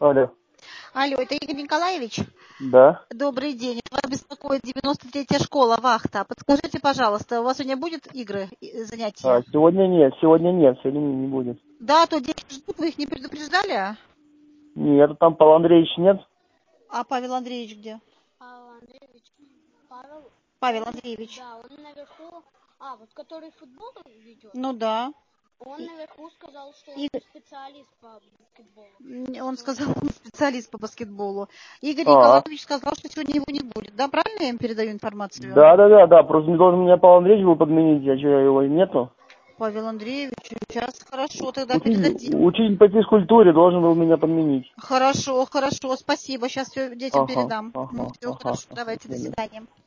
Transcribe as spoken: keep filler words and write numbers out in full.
Алло. Алло, это Игорь Николаевич? Да. Добрый день. Вас беспокоит девяносто третья школа, вахта. Подскажите, пожалуйста, у вас сегодня будет игры, занятия? А, сегодня нет, сегодня нет, сегодня не будет. Да, то дети ждут, вы их не предупреждали? Нет, там Павел Андреевич нет. А Павел Андреевич где? Павел Андреевич. Павел, Павел он, Андреевич. Да, он наверху. А, вот который футбол ведет? Ну да. Он наверху сказал, что он Игорь... специалист по баскетболу. Он сказал, он специалист по баскетболу. Игорь А, Николаевич сказал, что сегодня его не будет. Да, правильно я им передаю информацию? да, да, да, да. Просто не должен меня Павел Андреевич был подменить, а что его нету. Павел Андреевич, сейчас хорошо, тогда Учитель, передадим. учитель по физкультуре должен был меня подменить. Хорошо, хорошо, спасибо. Сейчас все детям Ага, передам. ага, Все ага. хорошо, давайте, до свидания.